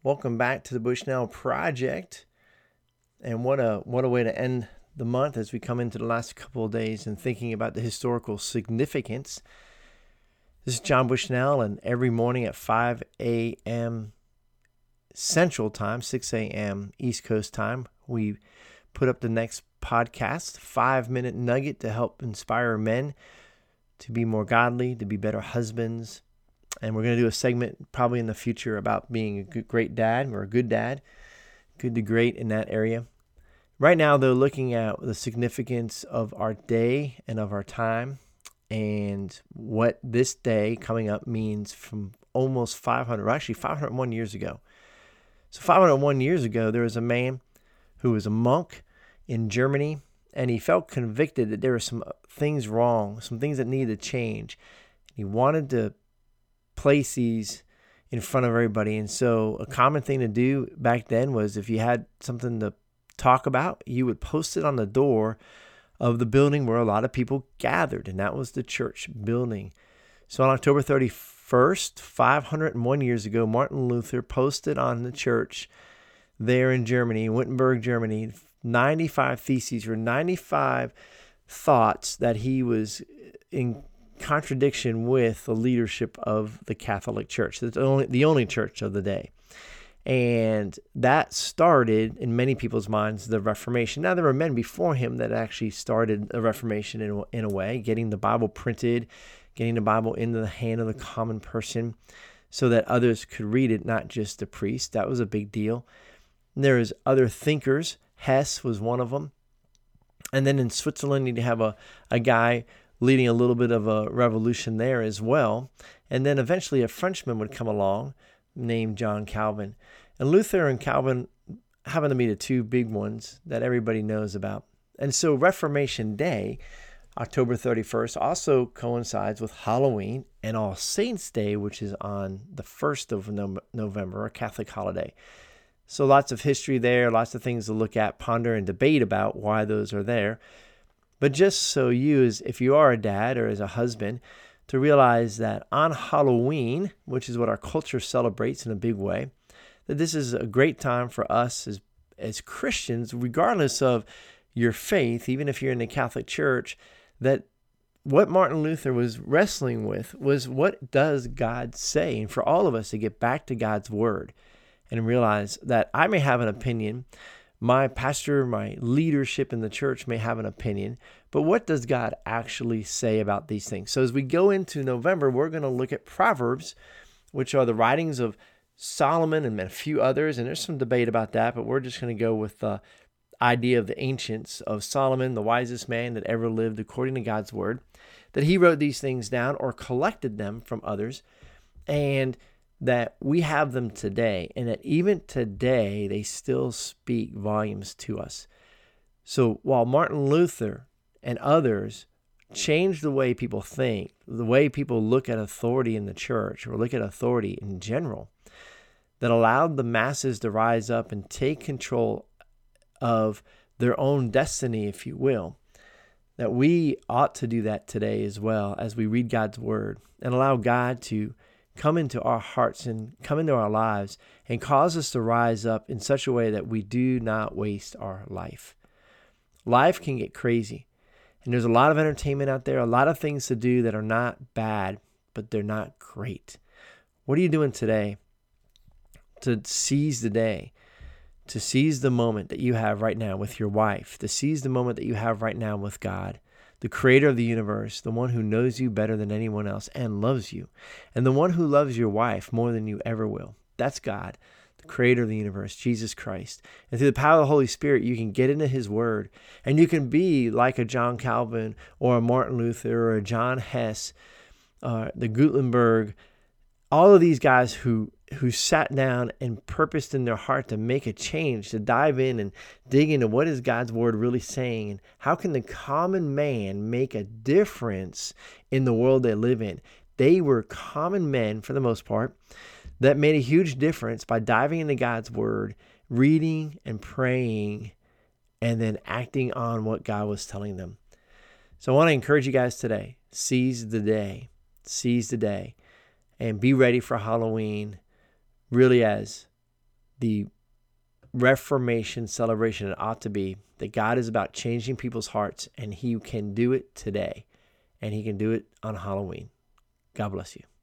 Welcome back to the Bushnell Project. And what a way to end the month as we come into the last couple of days and thinking about the historical significance. This is John Bushnell, and every morning at 5 a.m. Central Time, 6 a.m. East Coast Time, we put up the next podcast, 5-minute nugget to help inspire men to be more godly, to be better husbands. And we're going to do a segment probably in the future about being a great dad or a good dad, good to great in that area. Right now, though, looking at the significance of our day and of our time and what this day coming up means from almost 501 years ago. So 501 years ago, there was a man who was a monk in Germany, and he felt convicted that there were some things wrong, some things that needed to change. He wanted to place these in front of everybody. And so a common thing to do back then was if you had something to talk about, you would post it on the door of the building where a lot of people gathered, and that was the church building. So on October 31st, 501 years ago, Martin Luther posted on the church there in Germany, Wittenberg, Germany, 95 theses or 95 thoughts that he was in contradiction with the leadership of the Catholic Church. It's the only church of the day. And that started, in many people's minds, the Reformation. Now, there were men before him that actually started the Reformation in a way, getting the Bible printed, getting the Bible into the hand of the common person so that others could read it, not just the priest. That was a big deal. There's other thinkers. Hess was one of them. And then in Switzerland, you'd have a guy leading a little bit of a revolution there as well. And then eventually a Frenchman would come along named John Calvin. And Luther and Calvin happen to be the two big ones that everybody knows about. And so Reformation Day, October 31st, also coincides with Halloween and All Saints Day, which is on the 1st of November, a Catholic holiday. So lots of history there, lots of things to look at, ponder, and debate about why those are there. But just so if you are a dad or as a husband, to realize that on Halloween, which is what our culture celebrates in a big way, that this is a great time for us as Christians, regardless of your faith, even if you're in the Catholic Church, that what Martin Luther was wrestling with was, what does God say? And for all of us to get back to God's word and realize that I may have an opinion, my pastor, my leadership in the church may have an opinion, but what does God actually say about these things? So as we go into November, we're going to look at Proverbs, which are the writings of Solomon and a few others, and there's some debate about that, but we're just going to go with the idea of the ancients, of Solomon, the wisest man that ever lived according to God's word, that he wrote these things down or collected them from others, and that we have them today, and that even today they still speak volumes to us. So while Martin Luther and others changed the way people think, the way people look at authority in the church or look at authority in general, that allowed the masses to rise up and take control of their own destiny, if you will, that we ought to do that today as well as we read God's word and allow God to come into our hearts and come into our lives and cause us to rise up in such a way that we do not waste our life. Life can get crazy, and there's a lot of entertainment out there, a lot of things to do that are not bad, but they're not great. What are you doing today to seize the day, to seize the moment that you have right now with your wife, to seize the moment that you have right now with God, the creator of the universe, the one who knows you better than anyone else and loves you, and the one who loves your wife more than you ever will? That's God, the creator of the universe, Jesus Christ. And through the power of the Holy Spirit, you can get into his word, and you can be like a John Calvin or a Martin Luther or a John Hess, the Gutenberg, all of these guys who sat down and purposed in their heart to make a change, to dive in and dig into what is God's word really saying, and how can the common man make a difference in the world they live in. They were common men, for the most part, that made a huge difference by diving into God's word, reading and praying, and then acting on what God was telling them. So I want to encourage you guys today, seize the day, and be ready for Halloween really as the Reformation celebration it ought to be, that God is about changing people's hearts, and he can do it today, and he can do it on Halloween. God bless you.